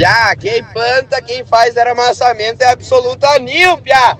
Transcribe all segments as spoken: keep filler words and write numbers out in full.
Piá, quem planta, quem faz aramassamento é absoluto anil, piá.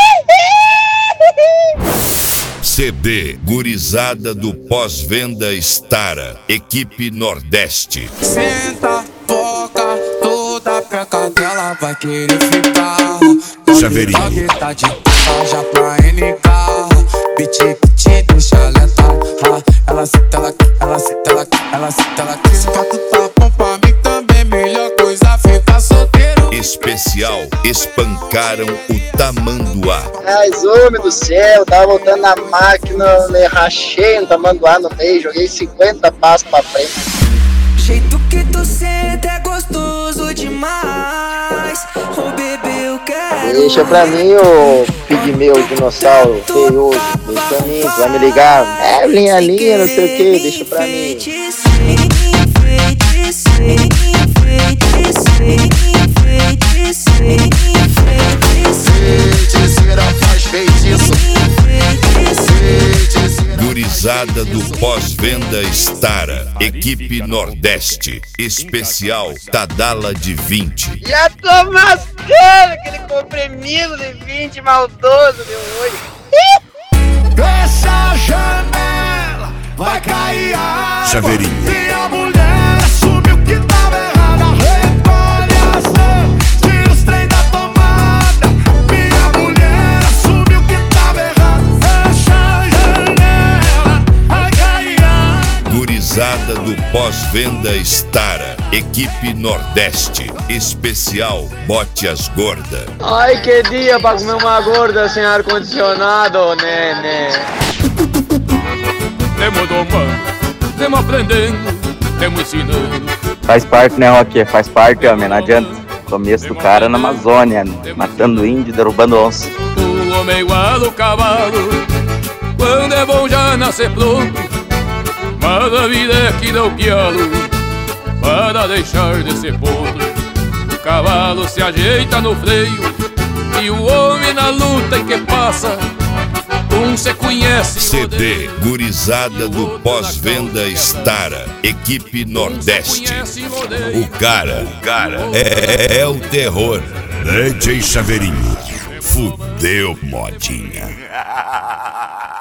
C D Gurizada do Pós-Venda Stara, equipe Nordeste. Senta, foca, toda peca dela vai querer ficar. Chaveirinho. Tá de já pra N K. Piti, piti, deixa letal. Ela senta, ela ela senta, ela ela senta, ela quer. Se tu tá bom pra mim também, melhor coisa ficar solteiro. Especial Espancaram o Tamanduá. Mas, homem do céu, tava voltando na máquina, me rachei no tamanduá no meio, joguei cinquenta passos pra frente. Jeito que tu senta é gostoso demais. Ô bebê, eu quero. Deixa pra mim, ô pigmeu, dinossauro feioso. Deixa pra mim, tu vai me ligar. É, linha, linha, não sei o que, deixa pra mim. Gurizada do Pós-Venda Stara, equipe Nordeste. Especial Tadala de vinte. Já tô mascando aquele comprimido de vinte maldoso, meu olho. Fecha a janela, vai cair a água. Chaveirinho. Minha mulher assumiu que tava errada. Recolhe as mãos, tira os trem da tomada. Minha mulher assumiu que tava errada. Fecha a janela, vai cair a água. Gurizada do Pós-Venda Stara, equipe Nordeste. Especial Bote as Gorda. Ai, que dia pra comer uma gorda sem ar-condicionado, nene. Temos domando, temos aprendendo, temos ensinando. Faz parte, né, Roque? Faz parte, homem, não adianta. Começo do cara na Amazônia, matando índio, derrubando onça. O homem igual o cavalo, quando é bom já nascer pronto. Mas a vida é que dá o pialo, para deixar de ser ponto. O cavalo se ajeita no freio, e o homem na luta em que passa. Um se conhece. C D Gurizada do Pós-Venda Stara, equipe Nordeste. O cara, o cara é, é o terror. D J Chaveirinho, fudeu modinha.